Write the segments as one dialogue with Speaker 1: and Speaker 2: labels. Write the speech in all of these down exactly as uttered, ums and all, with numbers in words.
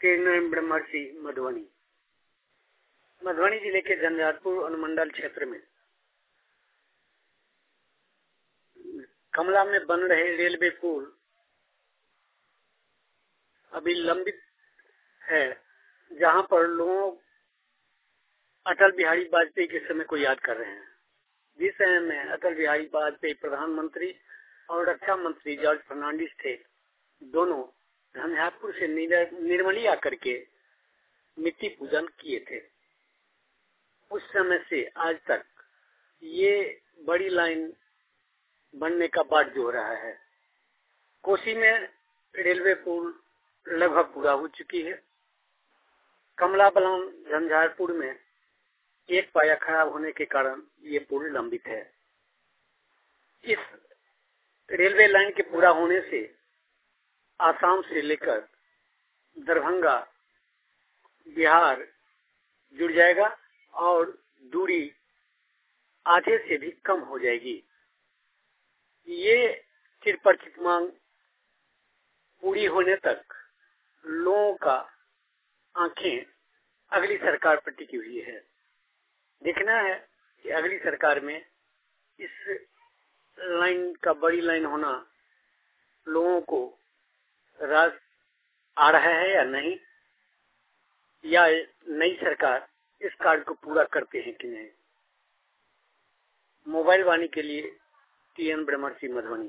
Speaker 1: ब्रह्मर्षि मधुबनी। मधुबनी जिले के झंझारपुर अनुमंडल क्षेत्र में कमला में बन रहे रेलवे पुल अभी लंबित है, जहां पर लोग अटल बिहारी वाजपेयी के समय को याद कर रहे हैं। जिस समय में अटल बिहारी वाजपेयी प्रधानमंत्री और रक्षा मंत्री जॉर्ज फर्नांडिस थे, दोनों झंझारपुर से निर्मली आकर के मिट्टी पूजन किए थे। उस समय से आज तक ये बड़ी लाइन बनने का बाट जो रहा है। कोसी में रेलवे पुल लगभग पूरा हो चुकी है। कमला बलान झंझारपुर में एक पाया खराब होने के कारण ये पुल लंबित है। इस रेलवे लाइन के पूरा होने से आसाम से लेकर दरभंगा, बिहार जुड़ जाएगा और दूरी आधे से भी कम हो जाएगी। ये चिरपरिचित मांग पूरी होने तक लोगों का आंखें अगली सरकार पर टिकी हुई है। देखना है कि अगली सरकार में इस लाइन का बड़ी लाइन होना लोगों को राज आ रहा है या नहीं, या नई सरकार इस कार्य को पूरा करते हैं कि नहीं। मोबाइल वाणी के लिए टी एन ब्रह्मर्षि मधुबनी।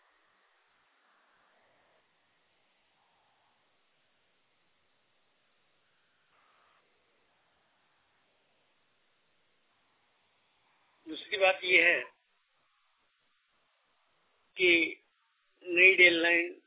Speaker 1: दूसरी बात यह है कि नई रेल लाइन